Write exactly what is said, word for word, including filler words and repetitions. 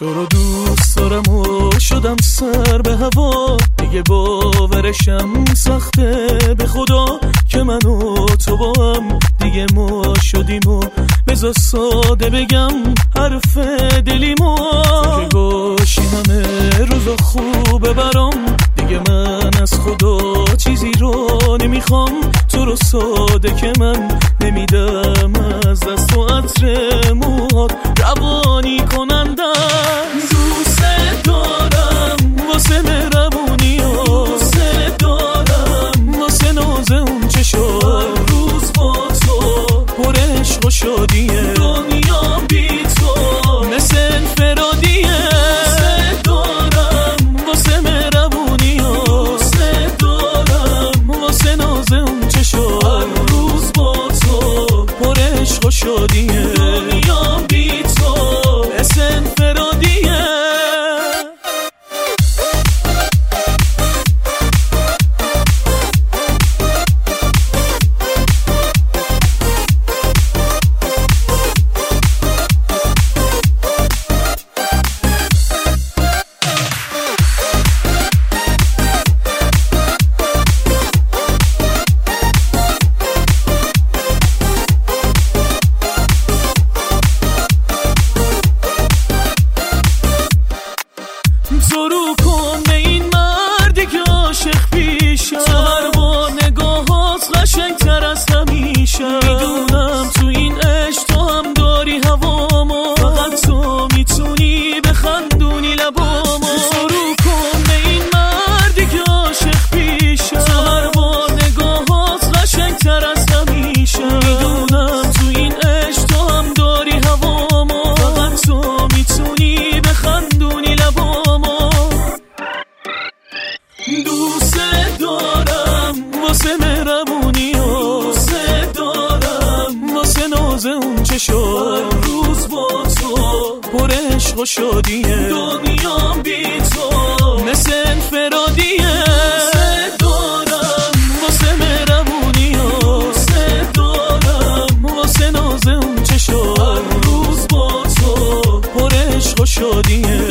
تو رو دوست دارم و شدم سر به هوا، دیگه باورشم سخته به خدا که من و تو با هم دیگه ما شدیم و بذار ساده بگم حرف دلیمو. تو که باشی همه روزا خوبه برام، دیگه من از خدا چیزی رو نمیخوام. تو رو ساده که من نمیدم از دست و عطر موهات روانی کنندم. دوست دارم واسه مهربونی و دوست دارم واسه ناز اون چشات، هر روز با تو پر عشق و شادیه، دنیا بی تو مثل انفرادیه. دوست دارم واسه مهربونی و دوست دارم واسه ناز اون چشات، هر روز با تو پر عشق و شادیه، دنیا بی تو مثل انفرادیه. شروع کن به این مردی که عاشق پیشم، تو هر بار نگاهات قشنگ‌تر از همیشه. میدونم تو این عشق تو هم داری هوامو، فقط تو میتونی بخندونی لبامو. شروع کن به این مردی که عاشق پیشم، تو هر بار نگاهات قشنگ‌تر از همیشه. میدونم تو این عشق تو هم داری هوامو، فقط تو میتونی بخندونی لبامو. دوست دارم واسه مهربونی و دوست دارم واسه ناز اون چشات، هر روز با تو پر عشق و شادیه، دنیا بی تو مثل انفرادیه. دوست دارم واسه مهربونی و دوست دارم واسه ناز اون چشات، هر روز با تو پر عشق و شادیه،